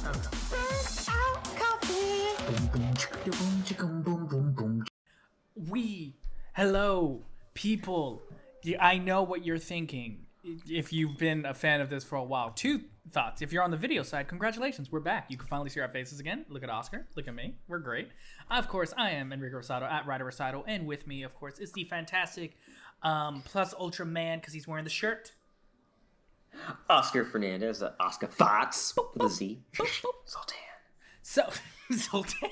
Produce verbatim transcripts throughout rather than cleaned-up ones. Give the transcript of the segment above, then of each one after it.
We, hello, people. I know what you're thinking. If you've been a fan of this for a while, two thoughts. If you're on the video side, congratulations, we're back. You can finally see our faces again. Look at Oscar. Look at me. We're great. Of course, I am Enrico Rosado at Ryder Rosado, and with me, of course, is the fantastic um, Plus Ultra Man because he's wearing the shirt. Oscar Fernandez, uh, Oscar Fox with a Z. Sultan. So, Sultan.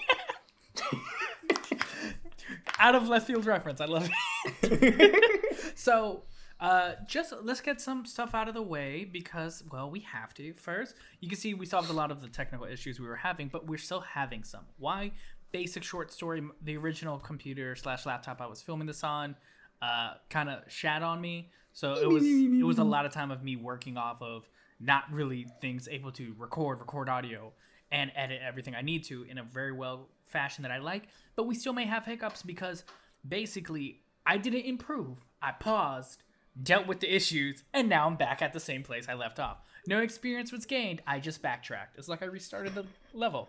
Out of left field reference. I love it. So, uh, just let's get some stuff out of the way because, well, we have to. First, you can see we solved a lot of the technical issues we were having, but we're still having some. Why? Basic short story. The original computer slash laptop I was filming this on uh, kind of shat on me. So it was it was a lot of time of me working off of not really things able to record, record audio, and edit everything I need to in a very well fashion that I like. But we still may have hiccups because basically I didn't improve. I paused, dealt with the issues, and now I'm back at the same place I left off. No experience was gained. I just backtracked. It's like I restarted the level.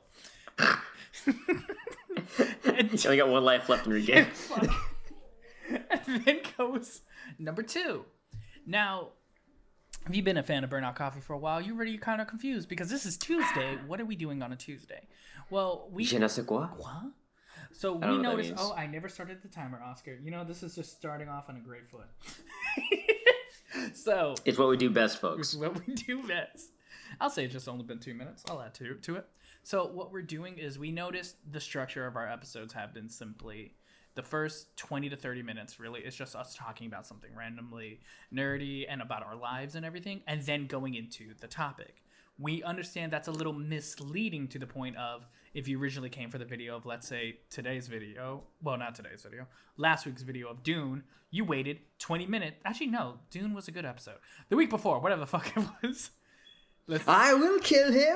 And, you only got one life left in your game. And then goes number two. Now, have you been a fan of Burnout Coffee for a while? You're already kind of confused because this is Tuesday. What are we doing on a Tuesday? Well, we... Je ne sais quoi? What? So we noticed... Oh, I never started the timer, Oscar. You know, this is just starting off on a great foot. So... It's what we do best, folks. It's what we do best. I'll say it's just only been two minutes. I'll add two to it. So what we're doing is we noticed the structure of our episodes have been simply... The first twenty to thirty minutes, really, is just us talking about something randomly nerdy and about our lives and everything, and then going into the topic. We understand that's a little misleading to the point of if you originally came for the video of, let's say, today's video. Well, not today's video. Last week's video of Dune. You waited twenty minutes. Actually, no. Dune was a good episode. The week before, whatever the fuck it was. Let's... I will kill him.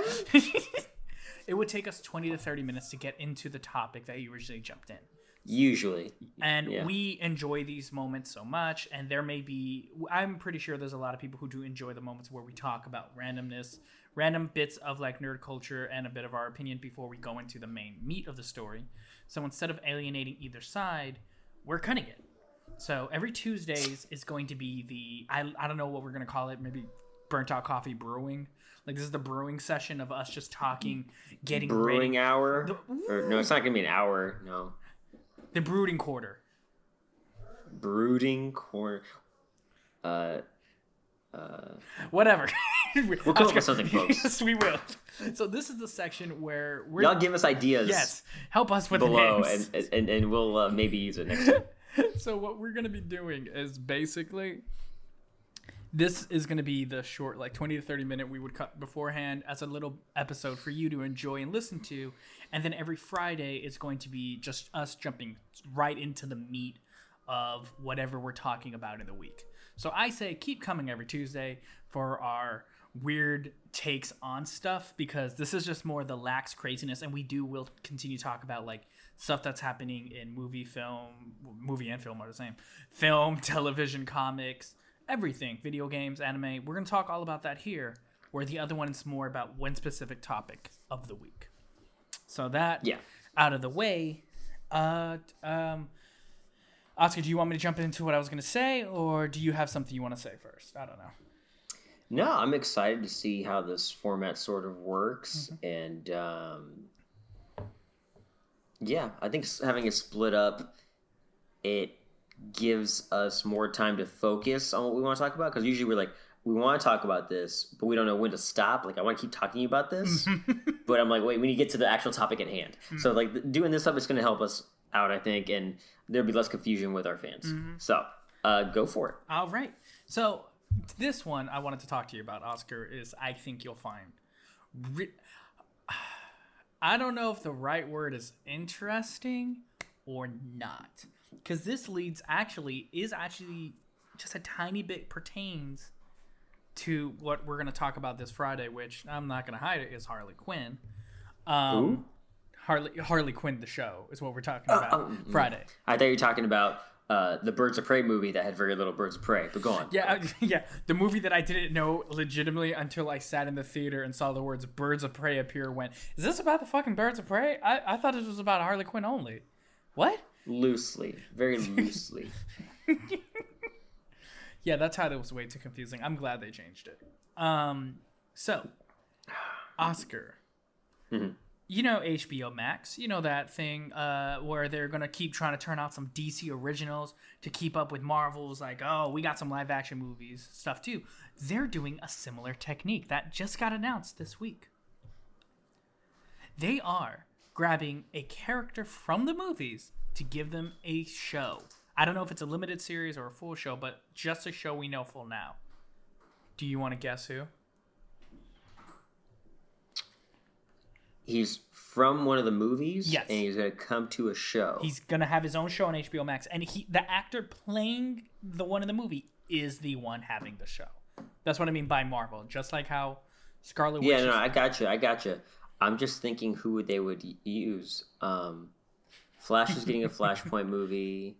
It would take us twenty to thirty minutes to get into the topic that you originally jumped in. Usually. And yeah. we enjoy these moments so much, and there may be, I'm pretty sure there's a lot of people who do enjoy the moments where we talk about randomness, random bits of like nerd culture and a bit of our opinion before we go into the main meat of the story. So instead of alienating either side, we're cutting it. So every Tuesdays is going to be the, I, I don't know what we're going to call it, maybe Burnt Out Coffee Brewing. Like, this is the brewing session of us just talking, getting Brewing ready. hour? The, or, no, it's not going to be an hour, no. The brooding quarter. Brooding quarter. Uh, uh, Whatever. We'll come up with something, folks. Yes, we will. So this is the section where we're... Y'all give us ideas. Yes. Help us with below, the names. and, and, and we'll uh, maybe use it next time. So what we're going to be doing is basically... This is going to be the short, like twenty to thirty minute we would cut beforehand as a little episode for you to enjoy and listen to. And then every Friday is going to be just us jumping right into the meat of whatever we're talking about in the week. So I say keep coming every Tuesday for our weird takes on stuff, because this is just more the lax craziness. And we do will continue to talk about like stuff that's happening in movie, film, movie and film are the same. Film, television, comics, everything, video games, anime. We're going to talk all about that here, where the other one is more about one specific topic of the week. So that yeah. out of the way, uh, um, Oscar, do you want me to jump into what I was going to say, or do you have something you want to say first? I don't know. No, I'm excited to see how this format sort of works. Mm-hmm. And um, yeah, I think having it split up, it gives us more time to focus on what we want to talk about, because usually we're like, we want to talk about this, but we don't know when to stop. Like, I want to keep talking about this, but I'm like, wait, we need to get to the actual topic at hand. Mm-hmm. So like doing this stuff is going to help us out, I think, and there'll be less confusion with our fans. Mm-hmm. So uh, go for it. All right. So this one I wanted to talk to you about, Oscar, is I think you'll find re- I don't know if the right word is interesting or not. Because this leads actually is actually just a tiny bit pertains to what we're going to talk about this Friday, which I'm not going to hide it is Harley Quinn. Um, Who? Harley Harley Quinn, the show, is what we're talking about uh, um, Friday. I thought you were talking about uh, the Birds of Prey movie that had very little Birds of Prey. But go on. Yeah, yeah. The movie that I didn't know legitimately until I sat in the theater and saw the words "Birds of Prey" appear. Went, is this about the fucking Birds of Prey? I, I thought this was about Harley Quinn only. What? Loosely, very loosely. Yeah, that's how it was way too confusing. I'm glad they changed it. Um, so Oscar. Mm-hmm. You know H B O Max. You know that thing uh, where they're going to keep trying to turn out some D C originals to keep up with Marvel's, like, oh, we got some live action movies stuff too. They're doing a similar technique that just got announced this week. They are grabbing a character from the movies to give them a show. I don't know if it's a limited series or a full show, but just a show we know full now. Do you want to guess who? He's from one of the movies, Yes. and he's going to come to a show. He's gonna have his own show on H B O Max, and he, the actor playing the one in the movie, is the one having the show. That's what I mean by Marvel. Just like how Scarlet Witch. Yeah, is- no, I got you. I got you. I'm just thinking who would they would y- use. Um, Flash is getting a Flashpoint movie.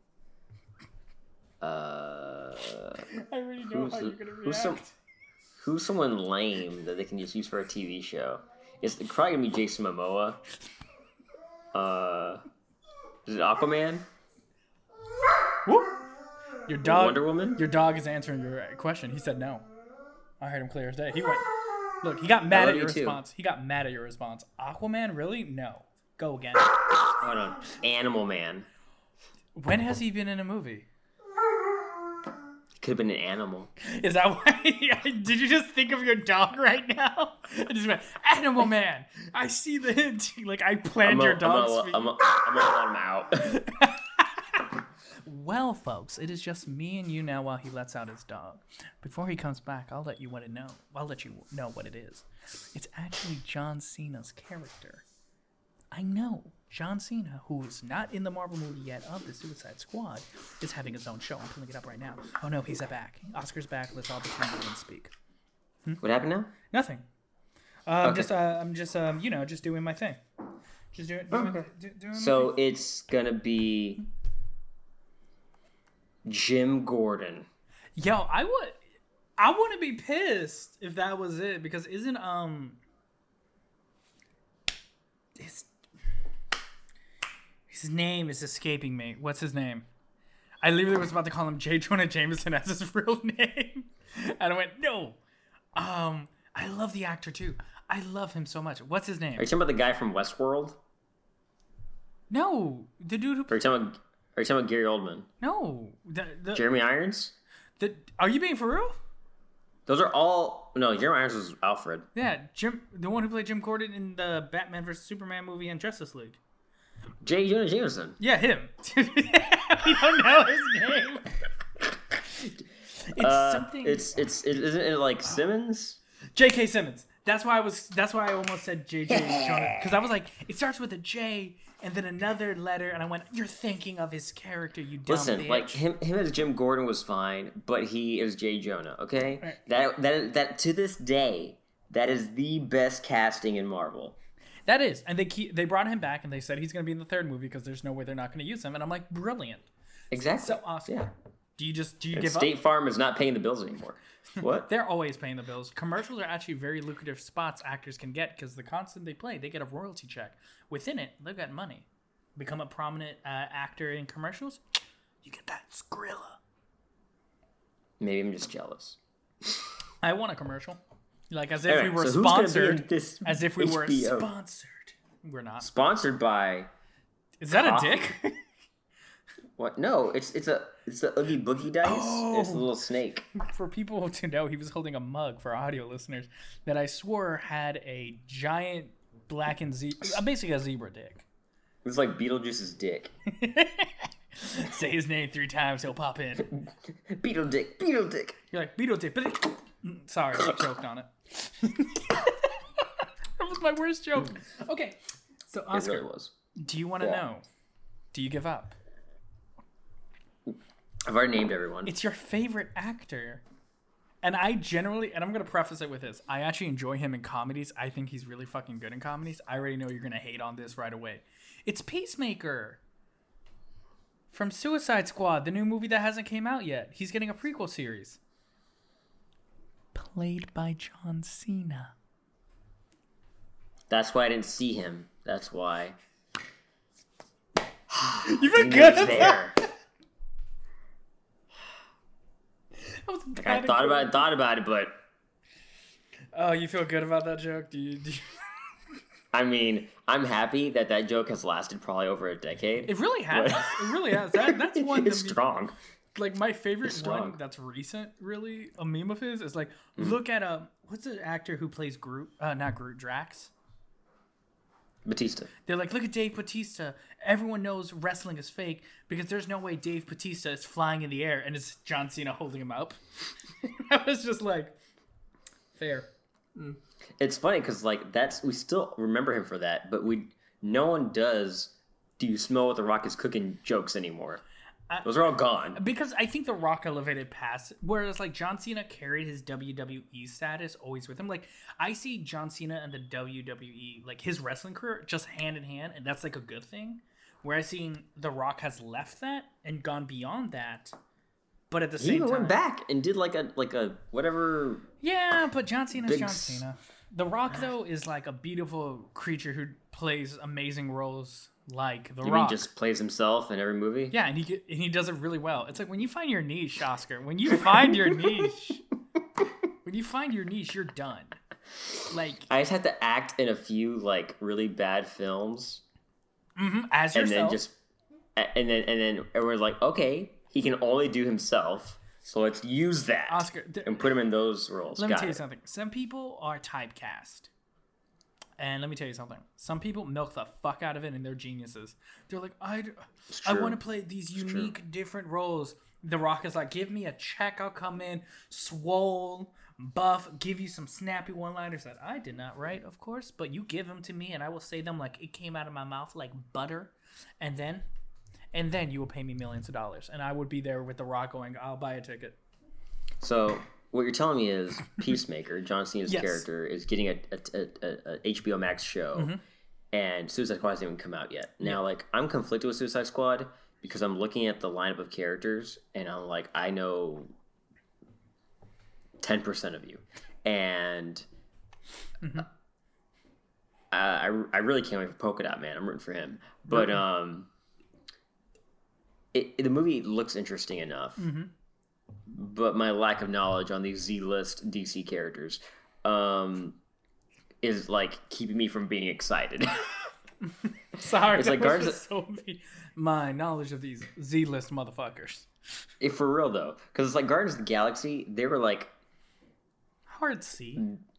Uh, I already know who's how the- you're gonna who's some- react. who's someone lame that they can just use for a T V show? It's probably gonna be Jason Momoa. Uh, is it Aquaman? Whoop. Your dog. Wonder Woman? Your dog is answering your question. He said no. I heard him clear as day. He went. Look, he got mad love at your you too. response. He got mad at your response. Aquaman, really? No. Go again. Hold on, Animal Man. When has he been in a movie? Could have been an animal. Is that why? Did you just think of your dog right now? I just went, Animal Man. I see the hint. Like, I planned I'm your gonna, I'm dog's gonna, I'm gonna, I'm gonna let him out. Well, folks, it is just me and you now while he lets out his dog. Before he comes back, I'll let you want to know. I'll let you know what it is. It's actually John Cena's character. I know John Cena, who is not in the Marvel movie yet of the Suicide Squad, is having his own show. I'm pulling it up right now. Oh no, he's back. Oscar's back. Let's all pretend we didn't speak. What happened now? Nothing. Uh, I'm Okay. just, uh, I'm just, um, you know, just doing my thing. Just doing, doing, Okay. do, doing my So thing. it's gonna be Jim Gordon. Yo, I would, I wouldn't be pissed if that was it, because isn't um, his his name is escaping me. What's his name? I literally was about to call him J. Jonah Jameson as his real name, and I went no. Um, I love the actor too. I love him so much. What's his name? Are you talking about the guy from Westworld? No, the dude who. Or are you talking about, are you talking about Gary Oldman? No, the the, Jeremy Irons? the Are you being for real? Those are all... No, Jeremy Irons was Alfred. Yeah, Jim, the one who played Jim Gordon in the Batman versus Superman movie and Justice League. J. Jonah Jameson. Yeah, him. We don't know his name. It's Uh, something. It's, it's, it, isn't it like Simmons? J K. Simmons. That's why I was. That's why I almost said J J. Jonah, because I was like, it starts with a J and then another letter, and I went, "You're thinking of his character, you dumb Listen, bitch." like him, him as Jim Gordon was fine, but he is J. Jonah. Okay, Right. that that that to this day, that is the best casting in Marvel. That is, and they keep. They brought him back, and they said he's going to be in the third movie because there's no way they're not going to use him, and I'm like, brilliant. Exactly. So awesome. Yeah. Do you just do you And give State up? Farm is not paying the bills anymore. What? They're always paying the bills. Commercials are actually very lucrative spots actors can get because the constant they play, they get a royalty check. Within it, they've got money. Become a prominent uh, actor in commercials, you get that Skrilla. Maybe I'm just jealous. I want a commercial. Like as if Alright, we were so who's gonna be in sponsored. this As if we were H B O? sponsored. We're not. Sponsored by Is that a Coffee? dick? what? No, it's it's a it's a Oogie Boogie dice. Oh. It's a little snake. For people to know, he was holding a mug for audio listeners that I swore had a giant blackened zebra, basically a zebra dick. It's like Beetlejuice's dick. Say his name three times, he'll pop in. Beetle dick, Beetle dick. You're like, Beetle dick. But Mm, sorry, I choked on it. That was my worst joke. Okay, so It Oscar, really was. do you want to Yeah. know? Do you give up? I've already named everyone. It's your favorite actor. And I generally, and I'm going to preface it with this, I actually enjoy him in comedies. I think he's really fucking good in comedies. I already know you're going to hate on this right away. It's Peacemaker. From Suicide Squad, the new movie that hasn't came out yet. He's getting a prequel series. Played by John Cena. That's why I didn't see him. That's why. You've been good at there. that. Like, I thought about it, thought about it, but oh, you feel good about that joke? Do you? Do you... I mean, I'm happy that that joke has lasted probably over a decade. It really has. But... it really has. That that's one. It's that strong. Like my favorite It's one strong. that's recent, really a meme of his is like, Mm. look at a what's the actor who plays Groot? Uh, not Groot, Drax. Batista. They're like, look at Dave Bautista. Everyone knows wrestling is fake because there's no way Dave Bautista is flying in the air and it's John Cena holding him up. I was just like, fair. Mm. It's funny because like that's we still remember him for that, but we no one does. Do you smell what the Rock is cooking jokes anymore? I, Those are all gone. Because I think The Rock elevated past, whereas like John Cena carried his W W E status always with him. Like I see John Cena and the W W E, like his wrestling career, just hand in hand, and that's like a good thing. Where I seen The Rock has left that and gone beyond that, but at the He same even time, went back and did like a like a whatever. yeah. But John Cena's Big John s- Cena. The Rock though is like a beautiful creature who plays amazing roles, like The You Rock. mean just plays himself in every movie? Yeah, and he get- and he does it really well. It's like when you find your niche, Oscar. When you find your niche, when you find your niche, you're done. Like I just had to act in a few like really bad films, mhm, as and yourself. then just and then and then everyone's like, okay, he can only do himself, so let's use that Oscar, th- and put him in those roles. let me Got tell you it. something. Some people are typecast. And let me tell you something. Some people milk the fuck out of it and they're geniuses. They're like, I, I true. want to play these unique, different roles. The Rock is like, give me a check. I'll come in, swole, buff, give you some snappy one-liners that I did not write, of course. But you give them to me and I will say them like it came out of my mouth like butter. And then, and then you will pay me millions of dollars. And I would be there with The Rock going, I'll buy a ticket. So what you're telling me is Peacemaker, John Cena's Yes. character, is getting a, a, a, a H B O Max show, Mm-hmm. and Suicide Squad hasn't even come out yet. Now, like, I'm conflicted with Suicide Squad because I'm looking at the lineup of characters, and I'm like, I know ten percent of you, and Mm-hmm. I, I I really can't wait for Polka Dot Man. I'm rooting for him, but Mm-hmm. um, it, it- the movie looks interesting enough. Mm-hmm. But my lack of knowledge on these Z-list D C characters um, is like keeping me from being excited. Sorry, It's that like was Guardians just so mean. My knowledge of these Z-list motherfuckers. If for real though, because it's like Guardians of the Galaxy, they were like Hard C.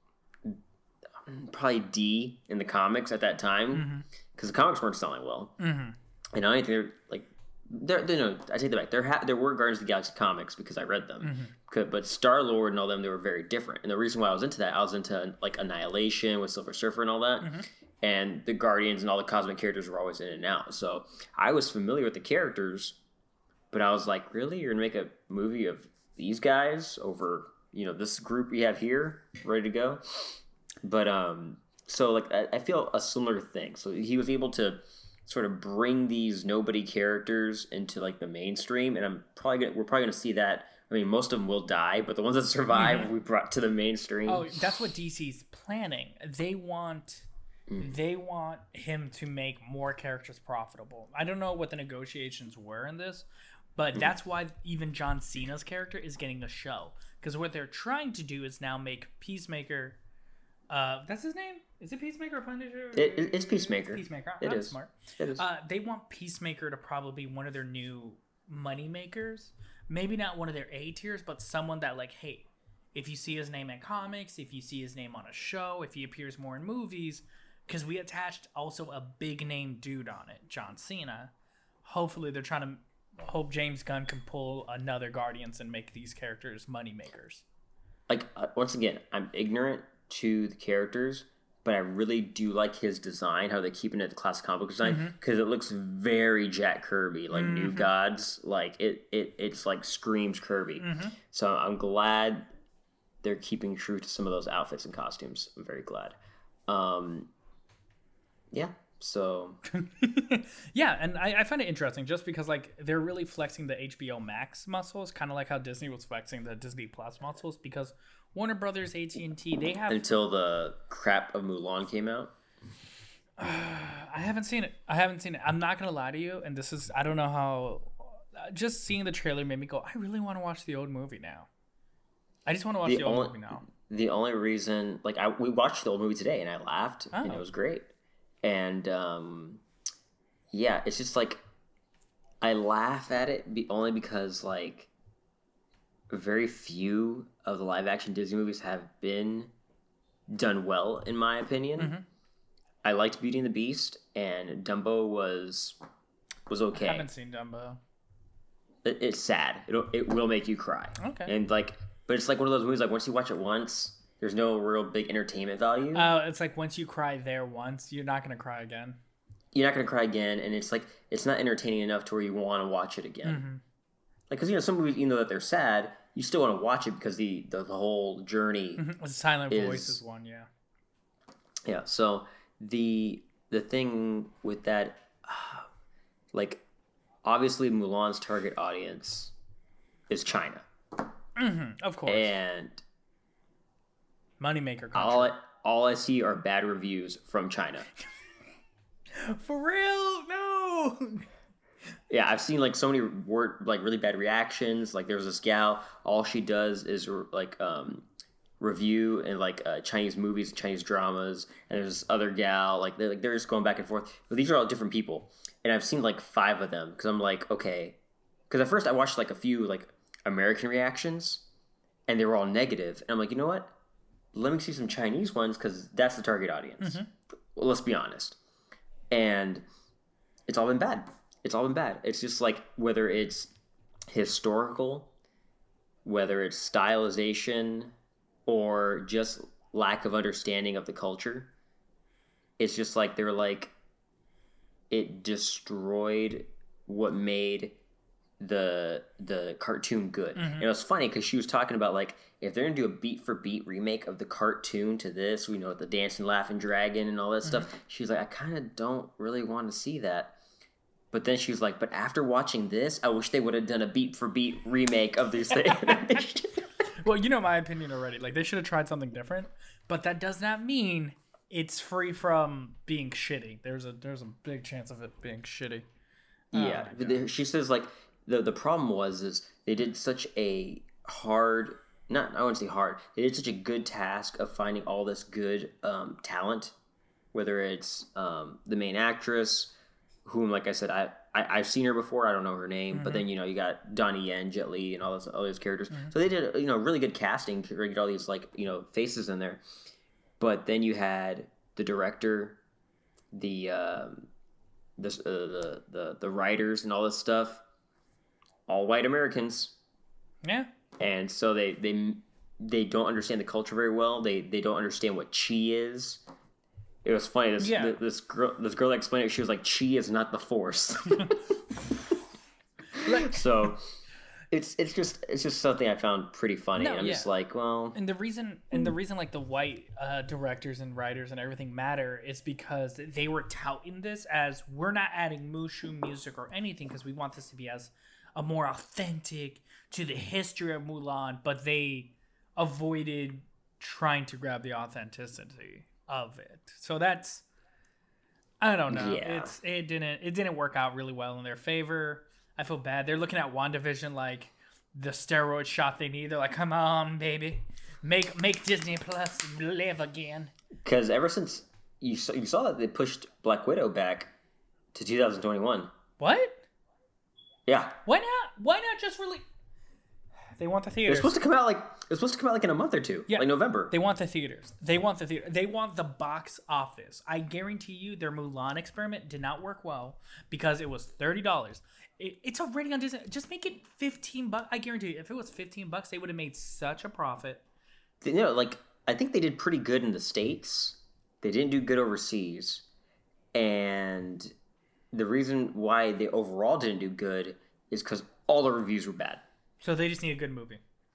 probably D in the comics at that time because the comics weren't selling well. Mm-hmm. And I think they're like there. They no, I take that back. There ha- there were Guardians of the Galaxy comics because I read them. Mm-hmm. Could- But Star Lord and all them, they were very different. And the reason why I was into that, I was into like Annihilation with Silver Surfer and all that. Mm-hmm. And the Guardians and all the cosmic characters were always in and out. So I was familiar with the characters, but I was like, really, you're gonna make a movie of these guys over, you know, this group we have here ready to go? But um, so like I, I feel a similar thing. So he was able to sort of bring these nobody characters into like the mainstream, and I'm probably gonna, we're probably gonna see that. I mean, most of them will die, but the ones that survive, Mhm. we brought to the mainstream. Oh, that's what D C's planning. They want Mm. they want him to make more characters profitable. I don't know what the negotiations were in this, but Mm. that's why even John Cena's character is getting a show. Because what they're trying to do is now make Peacemaker. Uh, that's his name. Is it Peacemaker or Punisher? It- it- it's Peacemaker. Peacemaker. It I'm is. smart. It is. Uh, they want Peacemaker to probably be one of their new money makers. Maybe not one of their A tiers, but someone that like, hey, if you see his name in comics, if you see his name on a show, if he appears more in movies, because we attached also a big name dude on it, John Cena. Hopefully, they're trying to hope James Gunn can pull another Guardians and make these characters money makers. Like uh, once again, I'm ignorant to the characters, but I really do like his design, how they're keeping it the classic comic book design, because it looks very Jack Kirby, like New Gods. Like it, it, it's like screams Kirby. Mm-hmm. So I'm glad they're keeping true to some of those outfits and costumes. I'm very glad. Um, yeah, So Yeah, and I, I find it interesting just because like they're really flexing the H B O Max muscles, kind of like how Disney was flexing the Disney Plus muscles. Because Warner Brothers, A T and T, they have. until the crap of Mulan came out. I haven't seen it. I haven't seen it. I'm not gonna lie to you, and this is I don't know how. Just seeing the trailer made me go, I really want to watch the old movie now. I just want to watch the, the old only, movie now. The only reason, like, I we watched the old movie today, and I laughed, oh. and it was great. And um, yeah, it's just like I laugh at it be, only because like very few of the live action Disney movies have been done well, in my opinion. Mm-hmm. I liked Beauty and the Beast, and Dumbo was was okay. I haven't seen Dumbo. It, it's sad. It it will make you cry. Okay. And like, but it's like one of those movies. Like once you watch it once, there's no real big entertainment value. Oh, uh, it's like once you cry there once, you're not gonna cry again. You're not gonna cry again, and it's like it's not entertaining enough to where you want to watch it again. Mm-hmm. Like, because you know some movies, even though that they're sad, you still want to watch it because the the, the whole journey. Mm-hmm. Silent is, Voice is one, yeah. Yeah. So the the thing with that, uh, like, obviously Mulan's target audience is China. Mm-hmm. Of course. And moneymaker country. All I, all I see are bad reviews from China. For real? No. Yeah, I've seen like so many word like really bad reactions. Like there's this gal, all she does is like um, review and like uh, Chinese movies, and Chinese dramas, and there's this other gal like they're like they're just going back and forth. But these are all different people, and I've seen like five of them because I'm like okay, because at first I watched like a few like American reactions, and they were all negative, and I'm like you know what, let me see some Chinese ones because that's the target audience. Mm-hmm. Well, let's be honest, and it's all been bad. It's all been bad. It's just like whether it's historical, whether it's stylization, or just lack of understanding of the culture. It's just like they're like it destroyed what made the the cartoon good. Mm-hmm. And it was funny because she was talking about like if they're gonna do a beat for beat remake of the cartoon to this, we know the Dancing Laughing Dragon and all that mm-hmm. stuff. She's like, I kind of don't really want to see that. But then she was like, but after watching this, I wish they would have done a beat for beat remake of these things. Well, you know my opinion already. Like, they should have tried something different. But that does not mean it's free from being shitty. There's a there's a big chance of it being shitty. Yeah. Oh, she says, like, the, the problem was is they did such a hard, not I wouldn't say hard, they did such a good task of finding all this good um, talent, whether it's um, the main actress, whom, like I said, I, I, I've seen her before. I don't know her name. Mm-hmm. But then, you know, you got Donnie Yen, Jet Li, and all those, all those characters. Mm-hmm. So they did, you know, really good casting to get all these, like, you know, faces in there. But then you had the director, the um, the, uh, the, the, the writers and all this stuff, all white Americans. Yeah. And so they, they, they don't understand the culture very well. They, they don't understand what chi is. It was funny. This yeah. this girl, this girl that explained it. She was like, "Chi is not the Force." like, so, it's it's just it's just something I found pretty funny. No, I'm yeah. just like, well, and the reason and the reason like the white uh, directors and writers and everything matter is because they were touting this as we're not adding Mushu music or anything because we want this to be as a more authentic to the history of Mulan, but they avoided trying to grab the authenticity of it. So that's I don't know. Yeah. It's it didn't it didn't work out really well in their favor. I feel bad. They're looking at WandaVision like the steroid shot they need. They're like, come on, baby. Make make Disney Plus live again. Because ever since you saw, you saw that they pushed Black Widow back to two thousand twenty-one. What? Yeah. Why not? Why not just really They want the theaters. It's supposed to come out like it's supposed to come out like in a month or two. Yeah, like November. They want the theaters. They want the theater. They want the box office. I guarantee you, their Mulan experiment did not work well because it was thirty dollars. It, it's already on Disney. Just make it fifteen bucks. I guarantee you, if it was fifteen bucks, they would have made such a profit. You know, like I think they did pretty good in the States. They didn't do good overseas, and the reason why they overall didn't do good is because all the reviews were bad. So they just need a good movie.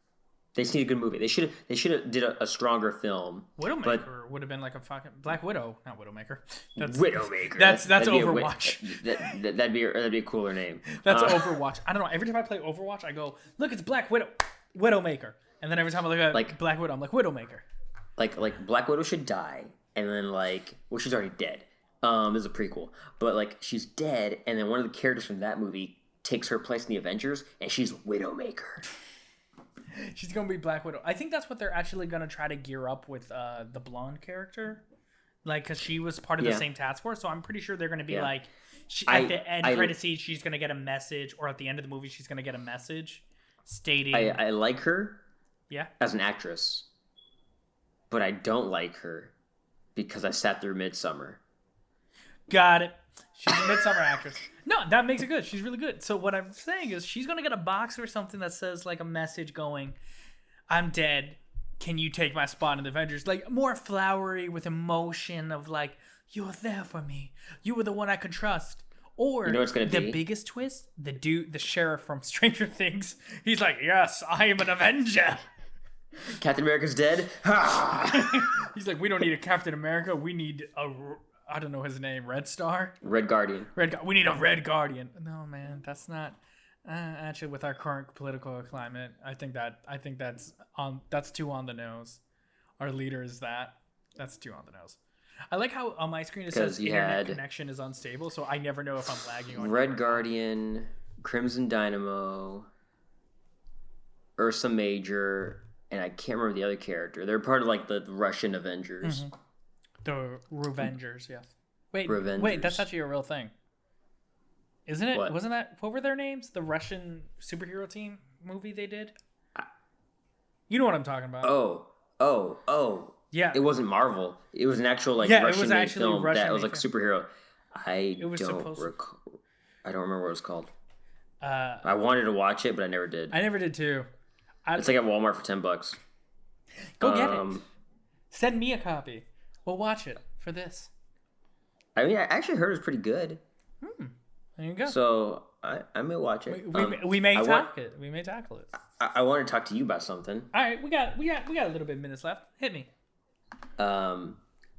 They just need a good movie. They should have. They should have did a, a stronger film. Widowmaker but, would have been like a fucking Black Widow, not Widowmaker. That's, Widowmaker. That's that's that'd Overwatch. Be a, that, that, that'd be a, that'd be a cooler name. That's uh, Overwatch. I don't know. Every time I play Overwatch, I go, look, it's Black Widow, Widowmaker, and then every time I look at like Black Widow, I'm like Widowmaker. Like like Black Widow should die, and then like well, she's already dead. Um, this is a prequel, but like she's dead, and then one of the characters from that movie takes her place in the Avengers, and she's Widowmaker. She's gonna be Black Widow. I think that's what they're actually gonna try to gear up with uh, the blonde character, like because she was part of yeah. the same task force. So I'm pretty sure they're gonna be yeah. like, she, I, at the end I, credit scene, she's gonna get a message, or at the end of the movie, she's gonna get a message stating. I, I like her, yeah, as an actress, but I don't like her because I sat through Midsummer. Got it. She's a Midsummer actress. No, that makes it good. She's really good. So what I'm saying is she's going to get a box or something that says like a message going, I'm dead. Can you take my spot in the Avengers? Like more flowery with emotion of like, you were there for me. You were the one I could trust. Or you know what's gonna the be? biggest twist, the dude, the sheriff from Stranger Things, he's like, yes, I am an Avenger. Captain America's dead. He's like, we don't need a Captain America. We need a... I don't know his name. Red Star? Red Guardian. Red. We need a Red Guardian. No, man, that's not. Uh, actually, with our current political climate, I think that I think that's on. That's too on the nose. Our leader is that. That's too on the nose. I like how on my screen it says internet had connection is unstable, so I never know if I'm lagging on. Red Guardian, Crimson Dynamo, Ursa Major, and I can't remember the other character. They're part of like the Russian Avengers. Mm-hmm. The Revengers, yes. Wait, Revengers. wait, that's actually a real thing, isn't it? What? Wasn't that what were their names? The Russian superhero team movie they did. You know what I'm talking about? Oh, oh, oh. Yeah, it wasn't Marvel. It was an actual like yeah, Russian it was made actually film Russian that was like made superhero. I It was don't supposed to- recall. I don't remember what it was called. Uh, I wanted to watch it, but I never did. I never did too. I, It's like at Walmart for ten bucks. Go get Um, it. Send me a copy. We'll watch it for this. I mean, I actually heard it was pretty good. Hmm. There you go. So I, I may watch we, it. we, Um, we may I tackle want- it. We may tackle it. I, I want to talk to you about something. All right, we got we got we got a little bit of minutes left. Hit me. Um,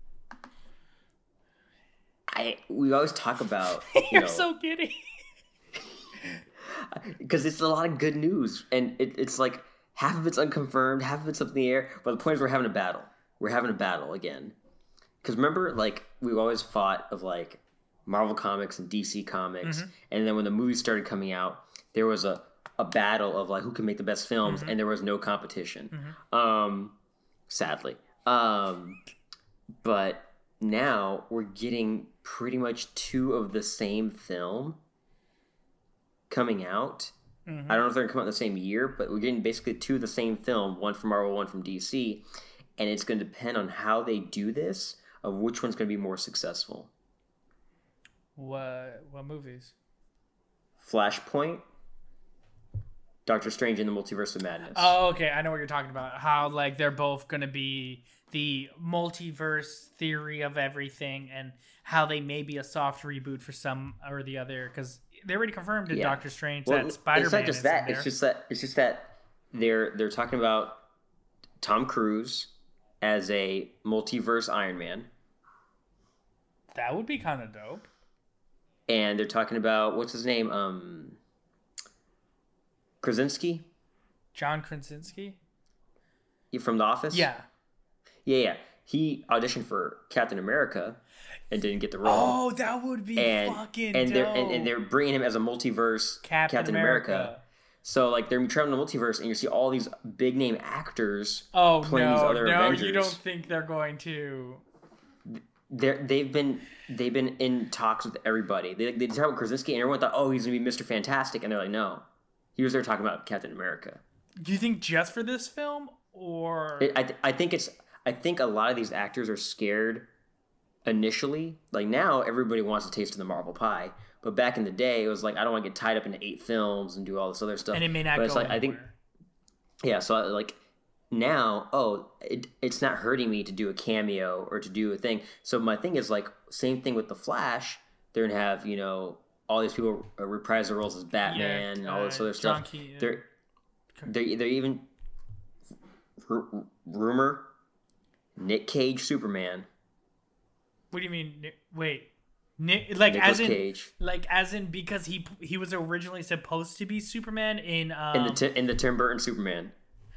I we always talk about you You're know, so giddy. because it's a lot of good news, and it, it's like half of it's unconfirmed, half of it's up in the air. But the point is, we're having a battle. We're having a battle again. Because remember, like we've always fought of like Marvel Comics and D C Comics, Mm-hmm. and then when the movies started coming out, there was a a battle of like who can make the best films, Mm-hmm. and there was no competition. Mm-hmm. Um, sadly, um, but now we're getting pretty much two of the same film coming out. Mm-hmm. I don't know if they're gonna come out in the same year, but we're getting basically two of the same film, one from Marvel, one from D C, and it's going to depend on how they do this of which one's going to be more successful. What what movies? Flashpoint, Doctor Strange in the Multiverse of Madness. Oh, okay. I know what you're talking about. How like they're both gonna be the multiverse theory of everything, and how they may be a soft reboot for some or the other. Because they already confirmed in Yeah. Doctor Strange Well, that Spider-Man it's not just is that. in there. It's just that. It's just that they're they're talking about Tom Cruise as a multiverse Iron Man, That would be kind of dope. and they're talking about what's his name, um, Krasinski John Krasinski. from The Office. Yeah. yeah, yeah. He auditioned for Captain America and didn't get the role. Oh, that would be and fucking and dope. they're and, and they're bringing him as a multiverse Captain, Captain, America. America. So like they're traveling the multiverse, and you see all these big name actors Oh playing no, these other no! Avengers. You don't think they're going to? They're, they've been they've been in talks with everybody. They they talk about Krasinski, and everyone thought, oh, he's gonna be Mister Fantastic, and they're like, no, he was there talking about Captain America. Do you think just for this film, or It, I th- I think it's I think a lot of these actors are scared initially. Like now, everybody wants a taste of the Marvel pie, but back in the day, it was like I don't want to get tied up into eight films and do all this other stuff. and it may not but go it's like anywhere? I think yeah. So like now, oh, it, it's not hurting me to do a cameo or to do a thing. So my thing is like same thing with the Flash. They're gonna have you know all these people uh, reprise their roles as Batman Yeah, and all this uh, other John stuff. Keaton. They're they're they're even r- rumor, Nick Cage Superman. What do you mean? Ni- Wait, Nick, like Nicolas as in, Cage. like as in because he he was originally supposed to be Superman in um, in the t- in the Tim Burton Superman.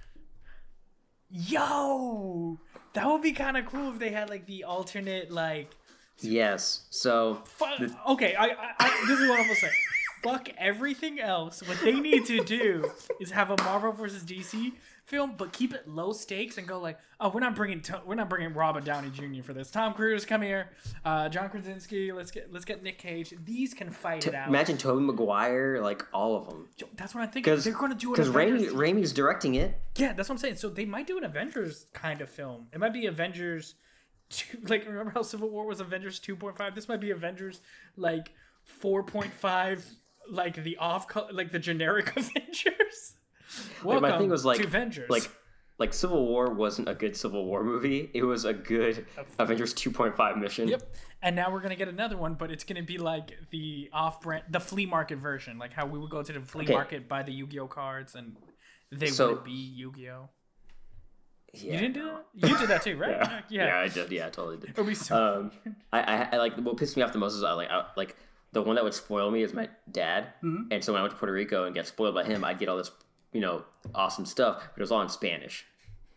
Yo, that would be kind of cool if they had like the alternate like. Yes. So. Fuck, the- okay, I, I, I this is what I'm gonna say. Fuck everything else. What they need to do is have a Marvel versus D C film, but keep it low stakes and go like, oh, we're not bringing to- we're not bringing Robert Downey Junior for this. Tom Cruise, come here. Uh, John Krasinski, let's get let's get Nick Cage. These can fight T- it out. imagine Tobey Maguire, like all of them. That's what I'm thinking. Because They're going to do it because Raimi, Raimi's directing it. Yeah, that's what I'm saying. So they might do an Avengers kind of film. It might be Avengers. Two, like remember how Civil War was Avengers two point five? This might be Avengers like four point five. Like the off, like the generic Avengers. Like, my thing was like, to Avengers. like, like Civil War wasn't a good Civil War movie. It was a good Avengers two point five mission. Yep. And now we're gonna get another one, but it's gonna be like the off-brand, the flea market version, like how we would go to the flea Okay. market, buy the Yu-Gi-Oh cards, and they So- wouldn't be Yu-Gi-Oh. Yeah, You didn't do no. that? You did that too, right? Yeah. yeah, I did. Yeah, I totally did. It would be so. Um, I, I, I like what pissed me off the most is I like, I, like the one that would spoil me is my dad, Mm-hmm. and so when I went to Puerto Rico and get spoiled by him, I'd get all this, you know, awesome stuff, but it was all in Spanish.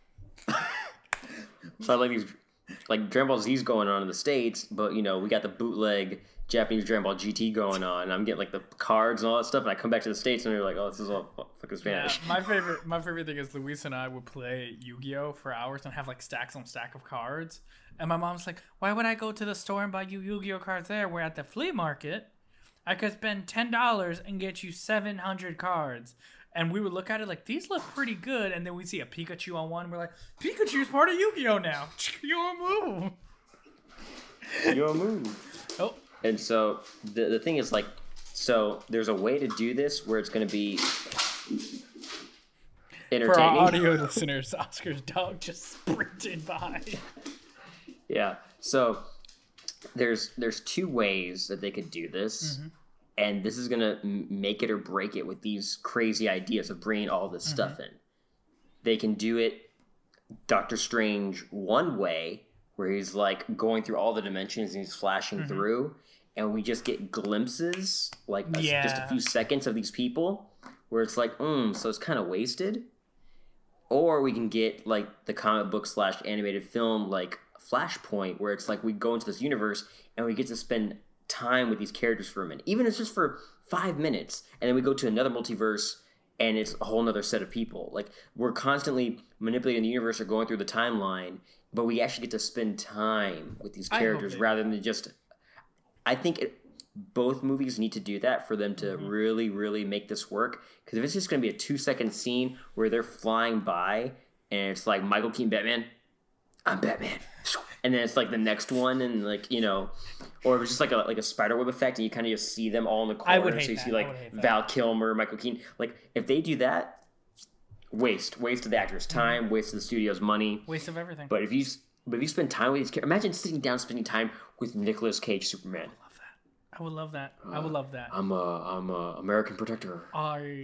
So I like these, like Dragon Ball Z's going on in the States, but you know we got the bootleg Japanese Dragon Ball G T going on. And I'm getting like the cards and all that stuff, and I come back to the States and they're like, "Oh, this is all fucking Yeah, Spanish." my favorite, my favorite thing is Luis and I would play Yu-Gi-Oh for hours and have like stacks on stack of cards. And my mom's like, "Why would I go to the store and buy you Yu-Gi-Oh cards there? We're at the flea market. I could spend ten dollars and get you seven hundred cards." And we would look at it like, these look pretty good. And then we see a Pikachu on one. We're like, Pikachu's part of Yu-Gi-Oh now. Your move. Your move. Oh, And so the the thing is like, so there's a way to do this where it's going to be entertaining. for our audio listeners, Oscar's dog just sprinted by. Yeah. So there's there's two ways that they could do this, Mm-hmm. and this is gonna m- make it or break it with these crazy ideas of bringing all this Mm-hmm. stuff in. They can do it Doctor Strange one way, where he's like going through all the dimensions and he's flashing Mm-hmm. through, and we just get glimpses, like a, just a Yeah. few seconds of these people, where it's like, mm, so it's kind of wasted. Or we can get like the comic book slash animated film like Flashpoint, where it's like we go into this universe and we get to spend time with these characters for a minute, even if it's just for five minutes, and then we go to another multiverse and it's a whole nother set of people. Like we're constantly manipulating the universe or going through the timeline, but we actually get to spend time with these I hope characters they- rather than just. I think it, both movies need to do that for them to Mm-hmm. really, really make this work. Because if it's just going to be a two second scene where they're flying by and it's like Michael Keaton Batman, I'm Batman, and then it's like the next one and like you know, or if it's just like a like a spiderweb effect and you kind of just see them all in the corner. I would hate so you that. see I like would hate that. Val Kilmer, Michael Keaton. Like if they do that, waste waste of the actor's time, waste of the studio's money. Waste of everything. But if you but if you spend time with these characters, imagine sitting down spending time with Nicolas Cage Superman. I would love that. I would love that. I'm a I'm a American protector. I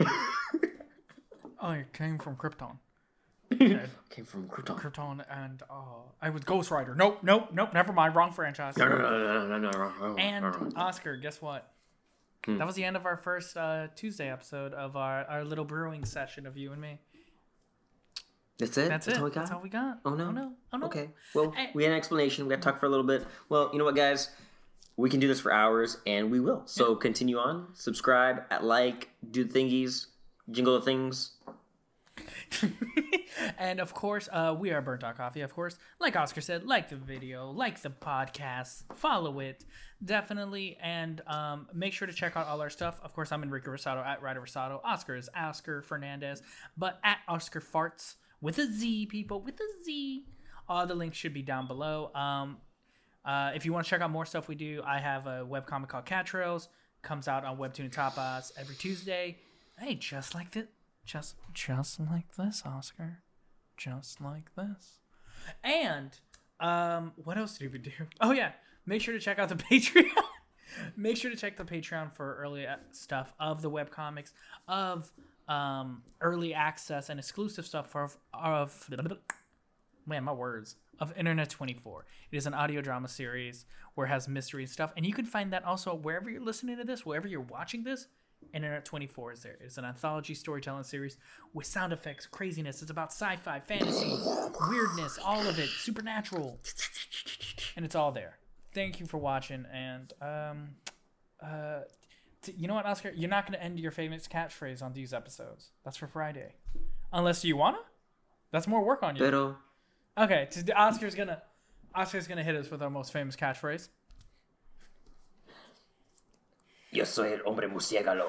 I came from Krypton. Came from Krypton. Krypton and uh, I was Ghost Rider. Nope, nope, nope. Never mind. Wrong franchise. No, no, no, no, no, no, no, no, And no, no. Oscar, guess what? Hmm. That was the end of our first uh, Tuesday episode of our, our little brewing session of you and me. That's it. That's, That's it. all we got. That's all we got. Oh no. Oh no. Oh no. Okay. Well, Hey. we had an explanation. We got to talk for a little bit. Well, you know what, guys? We can do this for hours, and we will. So continue on. Subscribe, at like, do the thingies, jingle the things. And of course, uh, we are Burnt Out Coffee. Of course, like Oscar said, like the video, like the podcast, follow it definitely, and um, make sure to check out all our stuff. Of course, I'm Enrique Rosado at Ryder Rosado. Oscar is Oscar Fernandez, but at Oscar Farts with a Z, people, with a Z. All the links should be down below. Um, uh, if you want to check out more stuff we do, I have a webcomic called Cat Trails. Comes out on Webtoon and Tapas every Tuesday. Hey, just like this. Just, just like this, Oscar. Just like this. And, um, what else did we do? Oh yeah, make sure to check out the Patreon. Make sure to check the Patreon for early stuff of the webcomics, of um, early access and exclusive stuff for, of man, my words of Internet twenty-four. It is an audio drama series where it has mystery and stuff, and you can find that also wherever you're listening to this, wherever you're watching this. Internet twenty-four is there. It's an anthology storytelling series with sound effects, craziness. It's about sci-fi, fantasy, weirdness, all of it, supernatural, and it's all there. Thank you for watching, and um, uh, t- you know what, Oscar? You're not going to end your famous catchphrase on these episodes. That's for Friday, unless you wanna. That's more work on you. Pero. Okay, t- Oscar's gonna Oscar's gonna hit us with our most famous catchphrase. Yo soy el hombre murciélago.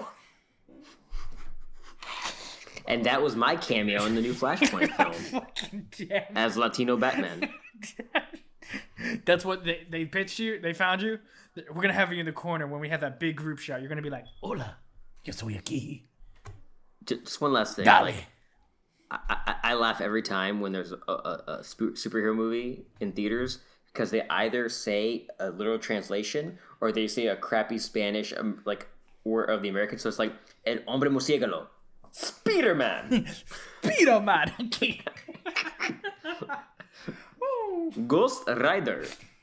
And that was my cameo in the new Flashpoint film as Latino Batman. That's what they, they pitched you. They found you. We're gonna have you in the corner when we have that big group shot. You're gonna be like, "Hola, yo soy aquí." Just one last thing. Dale. I, I, I laugh every time when there's a, a, a superhero movie in theaters because they either say a literal translation or they say a crappy Spanish um, like word of the American. So it's like El Hombre Murciélago, Spider-Man, Spider-Man, Ghost Rider.